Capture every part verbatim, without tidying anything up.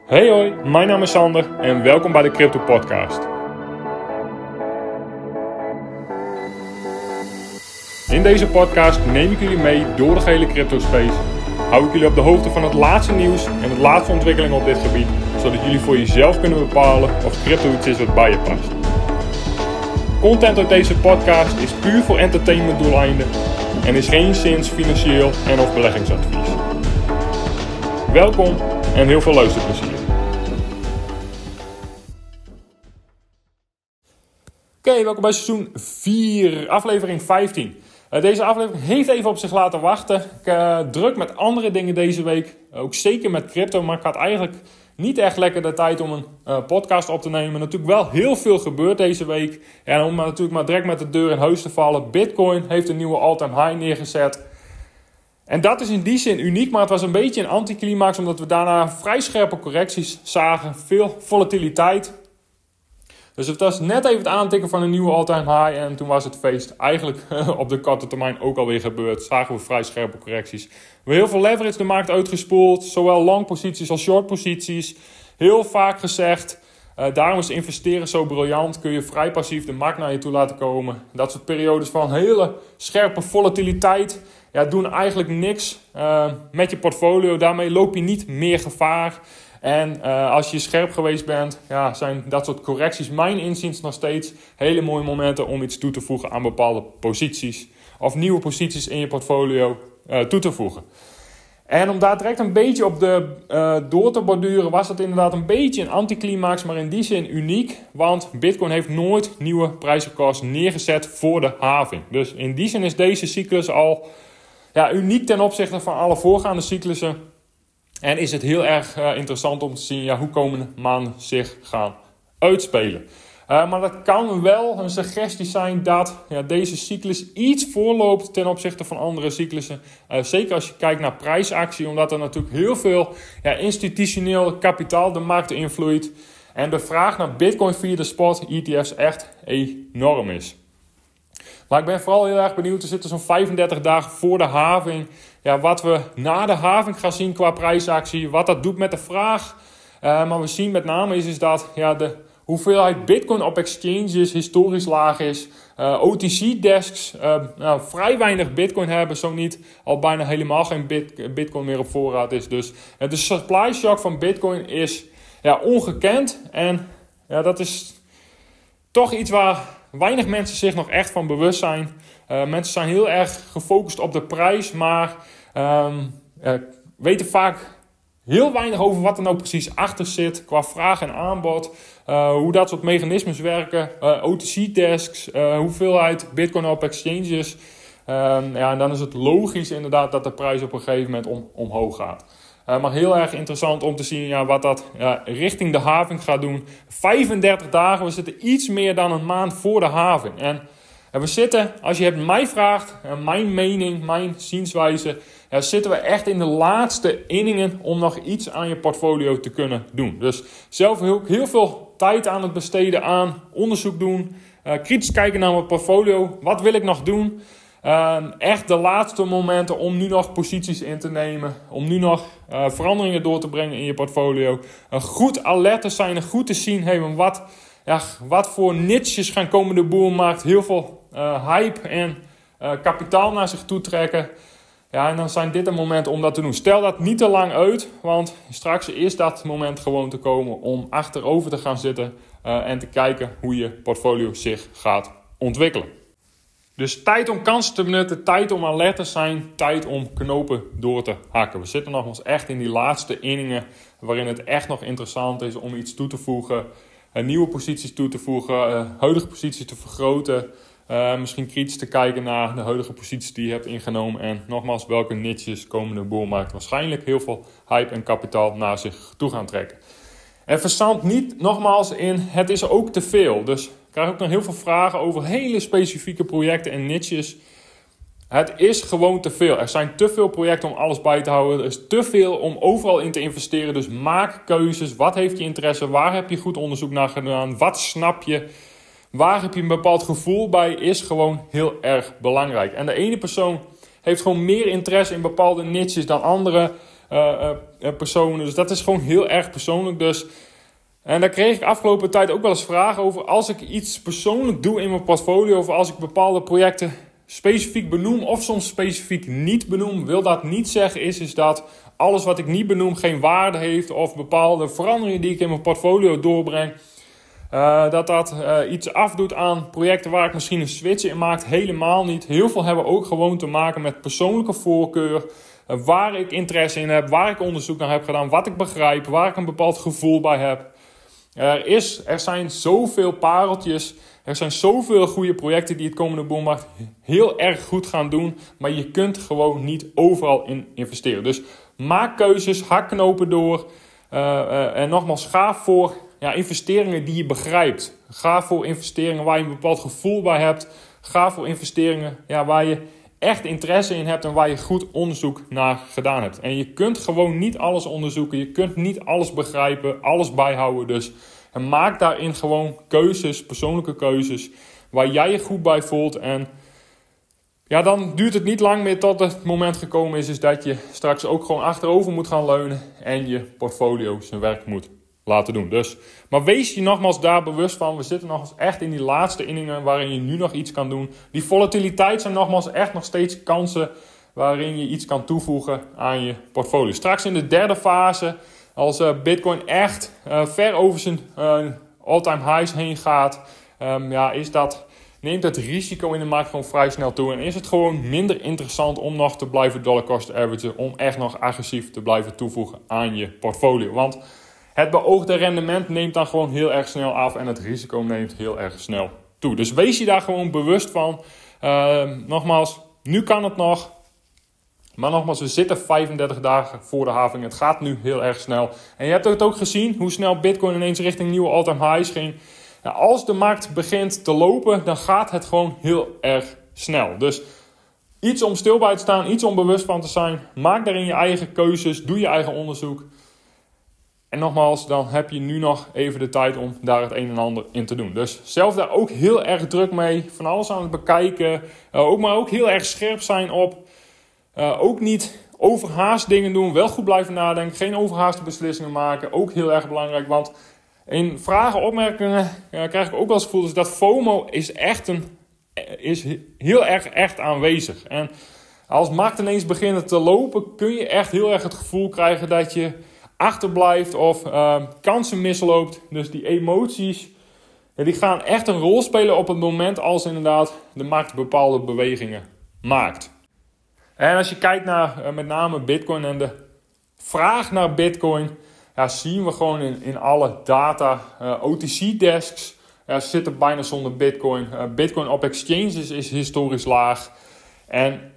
Hey hoi, mijn naam is Sander en welkom bij de Crypto Podcast. In deze podcast neem ik jullie mee door de gehele crypto space. Hou ik jullie op de hoogte van het laatste nieuws en de laatste ontwikkelingen op dit gebied, zodat jullie voor jezelf kunnen bepalen of crypto iets is wat bij je past. Content uit deze podcast is puur voor entertainment doeleinden en is geen zins financieel en of beleggingsadvies. Welkom en heel veel luisterplezier. Oké, okay, welkom bij seizoen vier, aflevering vijftien. Uh, deze aflevering heeft even op zich laten wachten. Ik uh, druk met andere dingen deze week, ook zeker met crypto, maar ik had eigenlijk niet echt lekker de tijd om een uh, podcast op te nemen. Natuurlijk wel heel veel gebeurd deze week. En om natuurlijk maar direct met de deur in huis te vallen, Bitcoin heeft een nieuwe all-time high neergezet. En dat is in die zin uniek, maar het was een beetje een anticlimax, omdat we daarna vrij scherpe correcties zagen, veel volatiliteit. Dus het was net even het aantikken van een nieuwe all-time high en toen was het feest eigenlijk op de korte termijn ook alweer gebeurd. Zagen we vrij scherpe correcties. We hebben heel veel leverage de markt uitgespoeld, zowel long posities als short posities. Heel vaak gezegd, uh, daarom is investeren zo briljant, kun je vrij passief de markt naar je toe laten komen. Dat soort periodes van hele scherpe volatiliteit, ja, doen eigenlijk niks uh, met je portfolio. Daarmee loop je niet meer gevaar. En uh, als je scherp geweest bent, ja, zijn dat soort correcties mijn inziens nog steeds hele mooie momenten om iets toe te voegen aan bepaalde posities. Of nieuwe posities in je portfolio uh, toe te voegen. En om daar direct een beetje op de uh, door te borduren, was het inderdaad een beetje een anticlimax, maar in die zin uniek. Want Bitcoin heeft nooit nieuwe prijsrecords neergezet voor de halving. Dus in die zin is deze cyclus al ja, uniek ten opzichte van alle voorgaande cyclussen. En is het heel erg uh, interessant om te zien ja, hoe komende maanden zich gaan uitspelen. Uh, maar dat kan wel een suggestie zijn dat ja, deze cyclus iets voorloopt ten opzichte van andere cyclussen. Uh, zeker als je kijkt naar prijsactie, omdat er natuurlijk heel veel ja, institutioneel kapitaal de markt invloeit. En de vraag naar Bitcoin via de spot E T F's echt enorm is. Maar ik ben vooral heel erg benieuwd, er zitten zo'n vijfendertig dagen voor de halving. Ja, wat we na de halving gaan zien qua prijsactie, wat dat doet met de vraag. Uh, maar we zien met name is, is dat ja, de hoeveelheid Bitcoin op exchanges historisch laag is. Uh, O T C-desks uh, nou, vrij weinig Bitcoin hebben, zo niet al bijna helemaal geen bit, Bitcoin meer op voorraad is. Dus uh, de supply shock van Bitcoin is ja, ongekend. En ja, dat is toch iets waar weinig mensen zich nog echt van bewust zijn. Uh, mensen zijn heel erg gefocust op de prijs, maar um, uh, weten vaak heel weinig over wat er nou precies achter zit qua vraag en aanbod. Uh, hoe dat soort mechanismes werken. Uh, O T C-desks, uh, hoeveelheid Bitcoin op exchanges. Um, ja, en dan is het logisch inderdaad dat de prijs op een gegeven moment om, omhoog gaat. Uh, maar heel erg interessant om te zien ja, wat dat ja, richting de halving gaat doen. vijfendertig dagen, we zitten iets meer dan een maand voor de halving. En, en we zitten, als je het mij vraagt, uh, mijn mening, mijn zienswijze, ja, zitten we echt in de laatste inningen om nog iets aan je portfolio te kunnen doen. Dus zelf heel, heel veel tijd aan het besteden aan onderzoek doen, uh, kritisch kijken naar mijn portfolio. Wat wil ik nog doen? Uh, echt de laatste momenten om nu nog posities in te nemen. Om nu nog uh, veranderingen door te brengen in je portfolio. Uh, goed alert te zijn en goed te zien. Hey, wat, ja, wat voor niches gaan komen de boelmarkt. Heel veel uh, hype en uh, kapitaal naar zich toe trekken. Ja, en dan zijn dit een moment om dat te doen. Stel dat niet te lang uit. Want straks is dat moment gewoon te komen om achterover te gaan zitten. Uh, en te kijken hoe je portfolio zich gaat ontwikkelen. Dus tijd om kansen te benutten, tijd om alert te zijn, tijd om knopen door te hakken. We zitten nogmaals echt in die laatste inningen waarin het echt nog interessant is om iets toe te voegen. Uh, nieuwe posities toe te voegen, uh, huidige posities te vergroten. Uh, misschien kritisch te kijken naar de huidige posities die je hebt ingenomen. En nogmaals, welke niches komende boelmarkt waarschijnlijk heel veel hype en kapitaal naar zich toe gaan trekken. En verzand niet nogmaals in het is ook te veel. Dus ik krijg ook nog heel veel vragen over hele specifieke projecten en niches. Het is gewoon te veel. Er zijn te veel projecten om alles bij te houden. Er is te veel om overal in te investeren. Dus maak keuzes. Wat heeft je interesse? Waar heb je goed onderzoek naar gedaan? Wat snap je? Waar heb je een bepaald gevoel bij? Is gewoon heel erg belangrijk. En de ene persoon heeft gewoon meer interesse in bepaalde niches dan andere. uh, uh, personen. Dus dat is gewoon heel erg persoonlijk. Dus. En daar kreeg ik afgelopen tijd ook wel eens vragen over. Als ik iets persoonlijk doe in mijn portfolio, of als ik bepaalde projecten specifiek benoem of soms specifiek niet benoem, wil dat niet zeggen is, is dat alles wat ik niet benoem geen waarde heeft of bepaalde veranderingen die ik in mijn portfolio doorbreng, uh, dat dat uh, iets afdoet aan projecten waar ik misschien een switch in maak. Helemaal niet. Heel veel hebben ook gewoon te maken met persoonlijke voorkeur, uh, waar ik interesse in heb, waar ik onderzoek naar heb gedaan, wat ik begrijp, waar ik een bepaald gevoel bij heb. Er, is, er zijn zoveel pareltjes, er zijn zoveel goede projecten die het komende boelmarkt heel erg goed gaan doen, maar je kunt gewoon niet overal in investeren. Dus maak keuzes, hak knopen door uh, uh, en nogmaals, ga voor ja, investeringen die je begrijpt. Ga voor investeringen waar je een bepaald gevoel bij hebt. Ga voor investeringen ja, waar je echt interesse in hebt en waar je goed onderzoek naar gedaan hebt. En je kunt gewoon niet alles onderzoeken, je kunt niet alles begrijpen, alles bijhouden dus. En maak daarin gewoon keuzes, persoonlijke keuzes, waar jij je goed bij voelt. En ja, dan duurt het niet lang meer tot het moment gekomen is, is dat je straks ook gewoon achterover moet gaan leunen en je portfolio zijn werk moet laten doen. Dus, maar wees je nogmaals daar bewust van. We zitten nog eens echt in die laatste inningen waarin je nu nog iets kan doen. Die volatiliteit zijn nogmaals echt nog steeds kansen waarin je iets kan toevoegen aan je portfolio. Straks in de derde fase, als uh, Bitcoin echt uh, ver over zijn uh, all-time highs heen gaat, um, ja, is dat, neemt het risico in de markt gewoon vrij snel toe. En is het gewoon minder interessant om nog te blijven dollar cost averagen, om echt nog agressief te blijven toevoegen aan je portfolio. Want het beoogde rendement neemt dan gewoon heel erg snel af en het risico neemt heel erg snel toe. Dus wees je daar gewoon bewust van. Uh, nogmaals, nu kan het nog. Maar nogmaals, we zitten vijfendertig dagen voor de halving. Het gaat nu heel erg snel. En je hebt het ook gezien hoe snel Bitcoin ineens richting nieuwe all-time highs ging. Nou, als de markt begint te lopen, dan gaat het gewoon heel erg snel. Dus iets om stil bij te staan, iets om bewust van te zijn. Maak daarin je eigen keuzes, doe je eigen onderzoek. En nogmaals, dan heb je nu nog even de tijd om daar het een en ander in te doen. Dus zelf daar ook heel erg druk mee. Van alles aan het bekijken. Uh, ook maar ook heel erg scherp zijn op. Uh, ook niet overhaast dingen doen. Wel goed blijven nadenken. Geen overhaaste beslissingen maken. Ook heel erg belangrijk. Want in vragen, opmerkingen uh, krijg ik ook wel eens het gevoel. Dus dat FOMO is echt een, is heel erg echt aanwezig. En als markt ineens beginnen te lopen, kun je echt heel erg het gevoel krijgen dat je achterblijft of uh, kansen misloopt. Dus die emoties, ja, die gaan echt een rol spelen op het moment als inderdaad de markt bepaalde bewegingen maakt. En als je kijkt naar uh, met name Bitcoin en de vraag naar Bitcoin, ja, zien we gewoon in, in alle data, uh, O T C-desks ja, zitten bijna zonder Bitcoin. Uh, Bitcoin op exchanges is historisch laag. En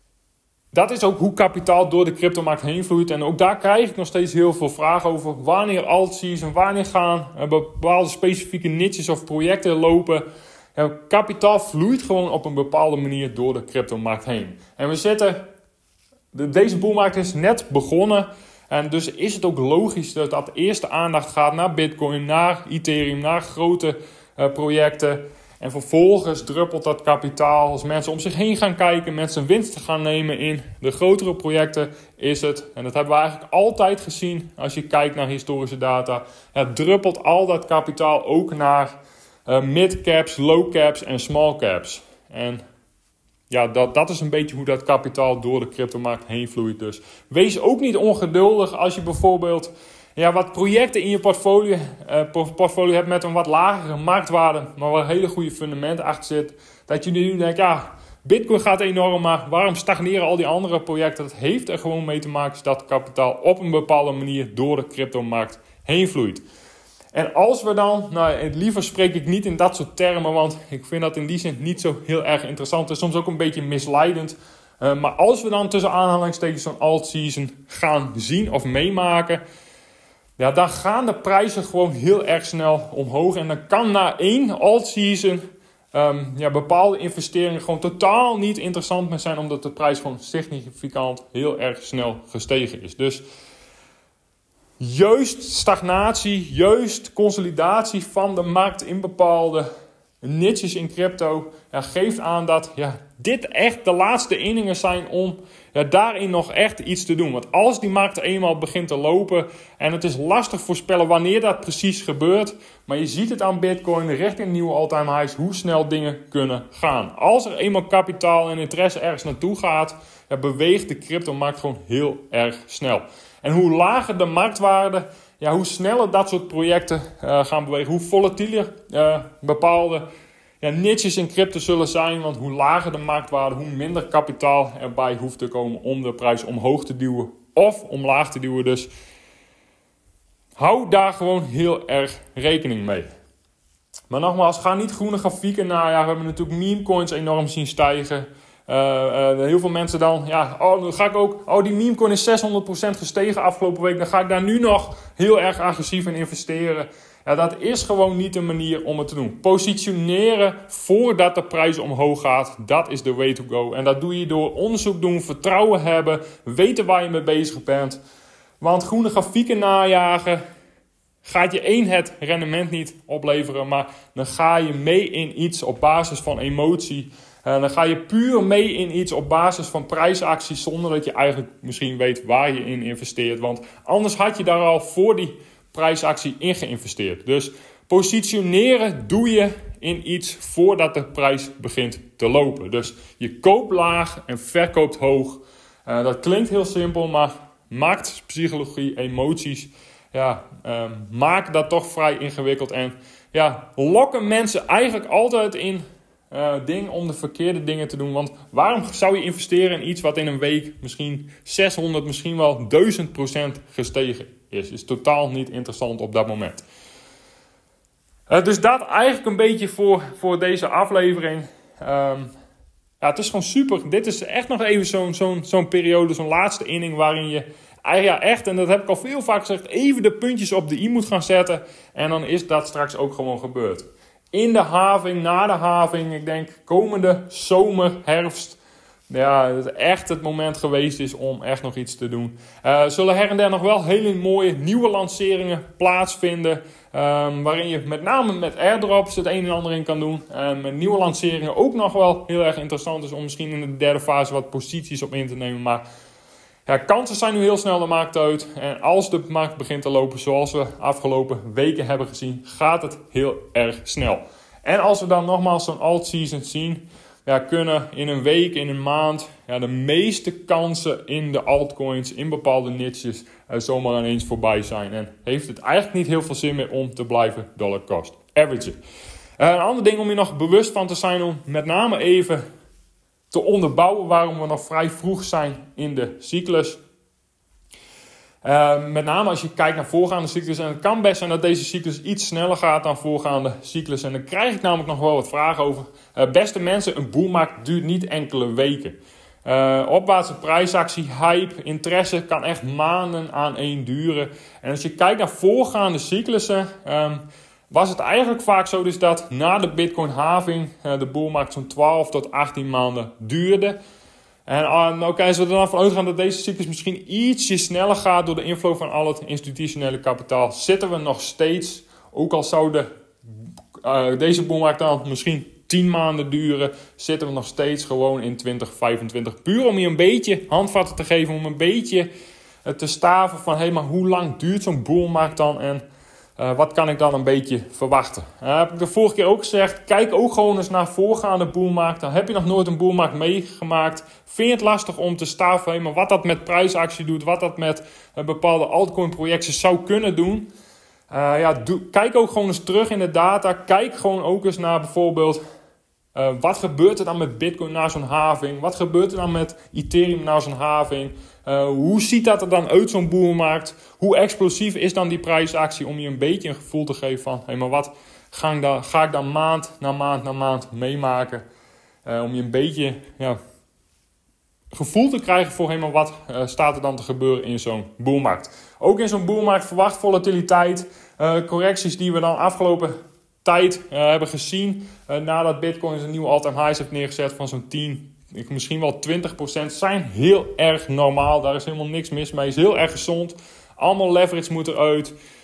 dat is ook hoe kapitaal door de cryptomarkt heen vloeit. En ook daar krijg ik nog steeds heel veel vragen over. Wanneer alt-season, wanneer gaan uh, bepaalde specifieke niches of projecten lopen. Ja, kapitaal vloeit gewoon op een bepaalde manier door de cryptomarkt heen. En we zitten, de, deze boelmarkt is net begonnen. En dus is het ook logisch dat, dat eerste aandacht gaat naar Bitcoin, naar Ethereum, naar grote uh, projecten. En vervolgens druppelt dat kapitaal als mensen om zich heen gaan kijken, mensen winst gaan nemen in de grotere projecten, is het, en dat hebben we eigenlijk altijd gezien als je kijkt naar historische data, het druppelt al dat kapitaal ook naar uh, mid-caps, low-caps en small-caps. En ja, dat, dat is een beetje hoe dat kapitaal door de cryptomarkt heen vloeit. Dus wees ook niet ongeduldig als je bijvoorbeeld ja, wat projecten in je portfolio, uh, portfolio hebt met een wat lagere marktwaarde, maar waar een hele goede fundamenten achter zit. Dat je nu denkt, ja, Bitcoin gaat enorm, maar waarom stagneren al die andere projecten? Dat heeft er gewoon mee te maken dat kapitaal op een bepaalde manier door de cryptomarkt heen vloeit. En als we dan, nou liever spreek ik niet in dat soort termen, want ik vind dat in die zin niet zo heel erg interessant. Het is soms ook een beetje misleidend. Uh, maar als we dan tussen aanhalingstekens zo'n alt-season gaan zien of meemaken, ja, dan gaan de prijzen gewoon heel erg snel omhoog. En dan kan na één alt-season um, ja, bepaalde investeringen gewoon totaal niet interessant meer zijn, omdat de prijs gewoon significant heel erg snel gestegen is. Dus juist stagnatie, juist consolidatie van de markt in bepaalde niches in crypto ja, geeft aan dat ja, dit echt de laatste inningen zijn om ja, daarin nog echt iets te doen. Want als die markt eenmaal begint te lopen en het is lastig voorspellen wanneer dat precies gebeurt, maar je ziet het aan Bitcoin richting nieuwe all-time highs hoe snel dingen kunnen gaan. Als er eenmaal kapitaal en interesse ergens naartoe gaat, ja, beweegt de cryptomarkt gewoon heel erg snel. En hoe lager de marktwaarde, ja, hoe sneller dat soort projecten uh, gaan bewegen, hoe volatieler uh, bepaalde ja, niches in crypto zullen zijn. Want hoe lager de marktwaarde, hoe minder kapitaal erbij hoeft te komen om de prijs omhoog te duwen of omlaag te duwen. Dus hou daar gewoon heel erg rekening mee. Maar nogmaals, ga niet groene grafieken na. Ja, we hebben natuurlijk meme coins enorm zien stijgen. Uh, uh, heel veel mensen dan, ja, oh, dan ga ik ook, oh, die meme coin is zeshonderd procent gestegen afgelopen week, dan ga ik daar nu nog heel erg agressief in investeren. Ja, dat is gewoon niet de manier om het te doen. Positioneren voordat de prijs omhoog gaat, dat is de way to go. En dat doe je door onderzoek doen, vertrouwen hebben, weten waar je mee bezig bent. Want groene grafieken najagen gaat je één het rendement niet opleveren, maar dan ga je mee in iets op basis van emotie. Uh, dan ga je puur mee in iets op basis van prijsacties zonder dat je eigenlijk misschien weet waar je in investeert. Want anders had je daar al voor die prijsactie in geïnvesteerd. Dus positioneren doe je in iets voordat de prijs begint te lopen. Dus je koopt laag en verkoopt hoog. Uh, dat klinkt heel simpel, maar marktpsychologie, emoties, ja, uh, maken dat toch vrij ingewikkeld. En ja, lokken mensen eigenlijk altijd in Uh, ding om de verkeerde dingen te doen. Want waarom zou je investeren in iets wat in een week misschien zeshonderd, misschien wel duizend procent gestegen is? Is totaal niet interessant op dat moment. Uh, dus dat eigenlijk een beetje voor, voor deze aflevering. Um, ja, het is gewoon super. Dit is echt nog even zo'n, zo'n, zo'n periode, zo'n laatste inning waarin je ja, echt, en dat heb ik al veel vaak gezegd, even de puntjes op de i moet gaan zetten. En dan is dat straks ook gewoon gebeurd. In de halving, na de halving, ik denk komende zomer, herfst, ja, het echt het moment geweest is om echt nog iets te doen. Uh, zullen her en der nog wel hele mooie nieuwe lanceringen plaatsvinden, um, waarin je met name met airdrops het een en ander in kan doen. Uh, met nieuwe lanceringen ook nog wel heel erg interessant is om misschien in de derde fase wat posities op in te nemen, maar ja, kansen zijn nu heel snel de markt uit. En als de markt begint te lopen zoals we afgelopen weken hebben gezien, gaat het heel erg snel. En als we dan nogmaals zo'n alt-season zien, ja, kunnen in een week, in een maand, ja, de meeste kansen in de altcoins, in bepaalde niches, uh, zomaar ineens voorbij zijn. En heeft het eigenlijk niet heel veel zin meer om te blijven dollar cost average. Uh, een ander ding om je nog bewust van te zijn, om met name even te onderbouwen waarom we nog vrij vroeg zijn in de cyclus. Uh, met name als je kijkt naar voorgaande cyclus. En het kan best zijn dat deze cyclus iets sneller gaat dan voorgaande cyclus. En daar krijg ik namelijk nog wel wat vragen over. Uh, beste mensen, een boelmarkt duurt niet enkele weken. Uh, opwaartse prijsactie, hype, interesse kan echt maanden aan één duren. En als je kijkt naar voorgaande cyclussen, Um, was het eigenlijk vaak zo dus dat na de Bitcoin-halving uh, de boelmarkt zo'n twaalf tot achttien maanden duurde. En uh, oké, als we er dan van uitgaan dat deze cyclus misschien ietsje sneller gaat door de inflow van al het institutionele kapitaal, zitten we nog steeds, ook al zou de, uh, deze boelmarkt dan misschien tien maanden duren, zitten we nog steeds gewoon in twintig vijfentwintig. Puur om je een beetje handvatten te geven, om een beetje uh, te staven van, hé, hey, maar hoe lang duurt zo'n boelmarkt dan en Uh, wat kan ik dan een beetje verwachten? Uh, heb ik de vorige keer ook gezegd, kijk ook gewoon eens naar voorgaande boelmarkten. Heb je nog nooit een boelmarkt meegemaakt? Vind je het lastig om te staven, hey, maar wat dat met prijsactie doet, wat dat met uh, bepaalde altcoin projecten zou kunnen doen? Uh, ja, doe, kijk ook gewoon eens terug in de data. Kijk gewoon ook eens naar bijvoorbeeld, Uh, wat gebeurt er dan met Bitcoin na zo'n halving? Wat gebeurt er dan met Ethereum na zo'n halving? Uh, hoe ziet dat er dan uit zo'n boelmarkt? Hoe explosief is dan die prijsactie om je een beetje een gevoel te geven van, hé, hey, maar wat ga ik, dan, ga ik dan maand na maand na maand meemaken? Uh, om je een beetje ja, gevoel te krijgen voor, hé, hey, maar wat uh, staat er dan te gebeuren in zo'n boelmarkt? Ook in zo'n boelmarkt verwacht volatiliteit, uh, correcties die we dan afgelopen tijd uh, hebben gezien, uh, nadat Bitcoin een nieuwe all-time highs heeft neergezet van zo'n tien, misschien wel twintig procent, zijn heel erg normaal. Daar is helemaal niks mis mee. Is heel erg gezond. Allemaal leverage moet eruit.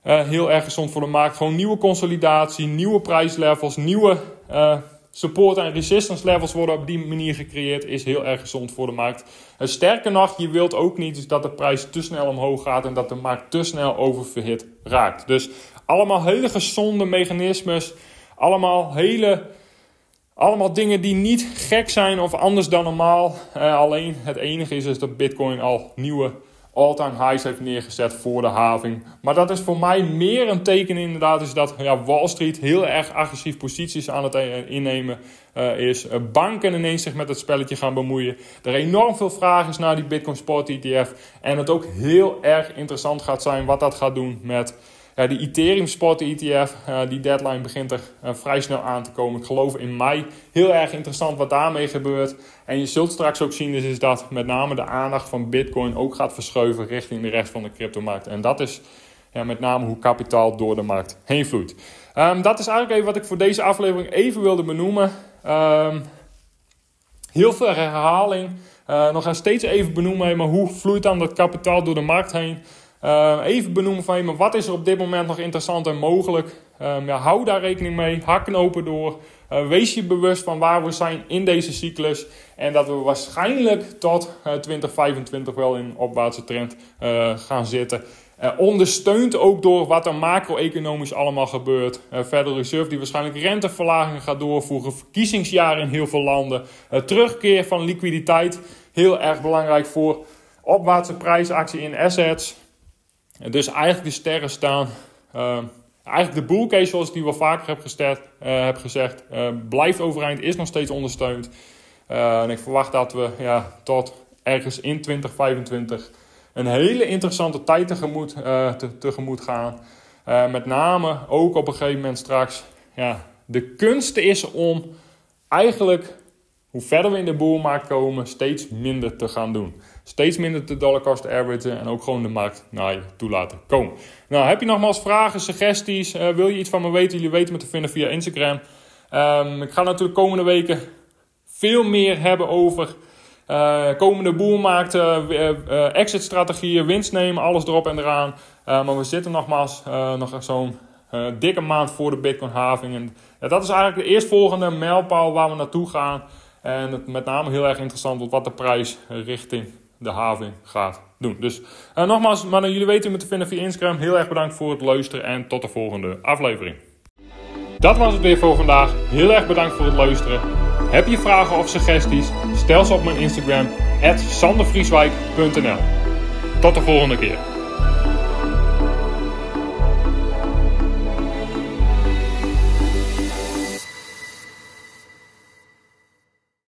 Uh, heel erg gezond voor de markt. Gewoon nieuwe consolidatie, nieuwe prijslevels, nieuwe uh, support en resistance levels worden op die manier gecreëerd. Is heel erg gezond voor de markt. Uh, sterker nog, je wilt ook niet dus dat de prijs te snel omhoog gaat en dat de markt te snel oververhit raakt. Dus allemaal hele gezonde mechanismes. Allemaal hele... Allemaal dingen die niet gek zijn of anders dan normaal. Uh, alleen het enige is, is dat Bitcoin al nieuwe all-time highs heeft neergezet voor de halving. Maar dat is voor mij meer een teken inderdaad is dat ja, Wall Street heel erg agressief posities aan het innemen uh, is. Uh, banken ineens zich met het spelletje gaan bemoeien. Er enorm veel vraag is naar die Bitcoin Spot E T F. En het ook heel erg interessant gaat zijn wat dat gaat doen met... Ja, die Ethereum Spot E T F, uh, die deadline begint er uh, vrij snel aan te komen. Ik geloof in mei. Heel erg interessant wat daarmee gebeurt. En je zult straks ook zien is, is dat met name de aandacht van Bitcoin ook gaat verschuiven richting de rest van de cryptomarkt. En dat is ja, met name hoe kapitaal door de markt heen vloeit. Um, dat is eigenlijk even wat ik voor deze aflevering even wilde benoemen. Um, heel veel herhaling. Uh, nog steeds even benoemen, maar hoe vloeit dan dat kapitaal door de markt heen? Uh, even benoemen van je, maar wat is er op dit moment nog interessant en mogelijk? Um, ja, hou daar rekening mee, hak knopen door. Uh, wees je bewust van waar we zijn in deze cyclus. En dat we waarschijnlijk tot uh, twintig vijfentwintig wel in een opwaartse trend uh, gaan zitten. Uh, ondersteund ook door wat er macro-economisch allemaal gebeurt. Uh, Federal Reserve die waarschijnlijk renteverlagingen gaat doorvoeren. Verkiezingsjaar in heel veel landen. Uh, terugkeer van liquiditeit. Heel erg belangrijk voor opwaartse prijsactie in assets. Dus eigenlijk de sterren staan. Uh, eigenlijk de bull case zoals ik die wel vaker heb, gesteld, uh, heb gezegd. Uh, blijft overeind, is nog steeds ondersteund. Uh, en ik verwacht dat we ja, tot ergens in twintig vijfentwintig een hele interessante tijd tegemoet, uh, te, tegemoet gaan. Uh, met name ook op een gegeven moment straks. Ja, de kunst is om eigenlijk... Hoe verder we in de boelmarkt komen, steeds minder te gaan doen. Steeds minder te dollar cost averagen en ook gewoon de markt naar je toe laten komen. Nou, heb je nogmaals vragen, suggesties? Uh, wil je iets van me weten? Jullie weten me te vinden via Instagram. Um, ik ga natuurlijk komende weken veel meer hebben over uh, komende boelmarkten, uh, uh, exit strategieën, winst nemen, alles erop en eraan. Uh, maar we zitten nogmaals uh, nog zo'n uh, dikke maand voor de Bitcoin halving. En ja, dat is eigenlijk de eerstvolgende mijlpaal waar we naartoe gaan. En het met name heel erg interessant wordt wat de prijs richting de halving gaat doen. Dus uh, nogmaals, maar jullie weten me te vinden via Instagram. Heel erg bedankt voor het luisteren en tot de volgende aflevering. Dat was het weer voor vandaag. Heel erg bedankt voor het luisteren. Heb je vragen of suggesties? Stel ze op mijn Instagram at sander vrieswijk punt n l. Tot de volgende keer.